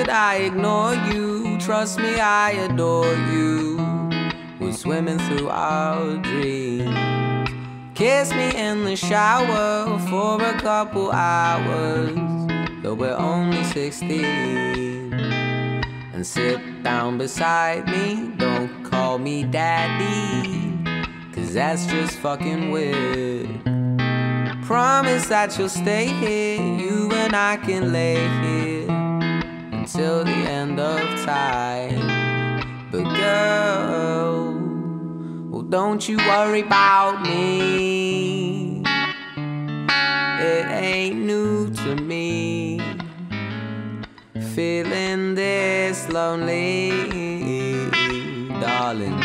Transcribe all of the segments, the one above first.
could I ignore you? Trust me, I adore you. We're swimming through our dreams. Kiss me in the shower for a couple hours, though we're only 16. And sit down beside me, don't call me daddy, 'cause that's just fucking weird. Promise that you'll stay here, you and I can lay here until the end of time. But girl, well, don't you worry about me. It ain't new to me, feeling this lonely, darling.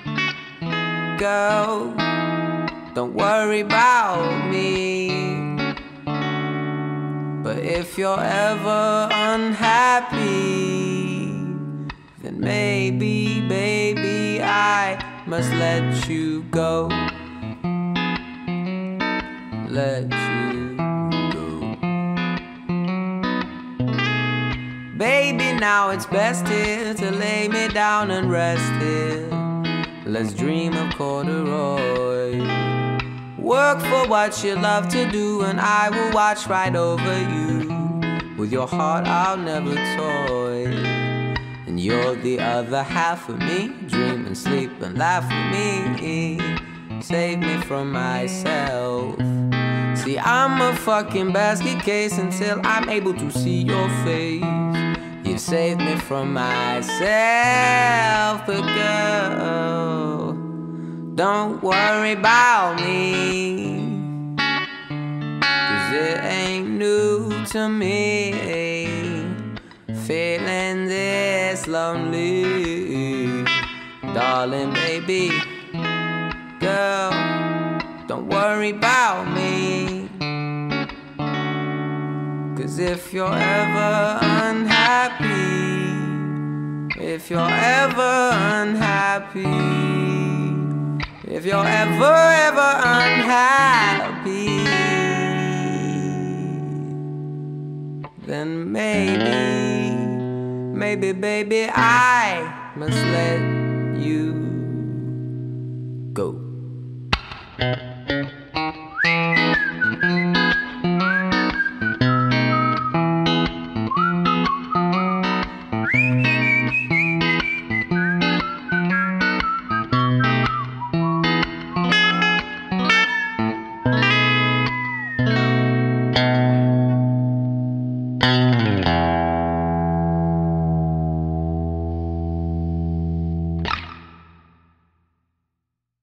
Girl, don't worry about me. But if you're ever unhappy, then maybe, baby, I must let you go. Let you go. Baby, now it's best here to lay me down and rest here. Let's dream of corduroy. Work for what you love to do, and I will watch right over you. With your heart I'll never toy, and you're the other half of me. Dream and sleep and laugh with me. Save me from myself. See, I'm a fucking basket case until I'm able to see your face. You saved me from myself, but girl, don't worry about me, 'cause it ain't new to me, feeling this lonely. Darling, baby, girl, don't worry about me, 'cause if you're ever unhappy, if you're ever unhappy, if you're ever unhappy, then maybe, baby, I must let you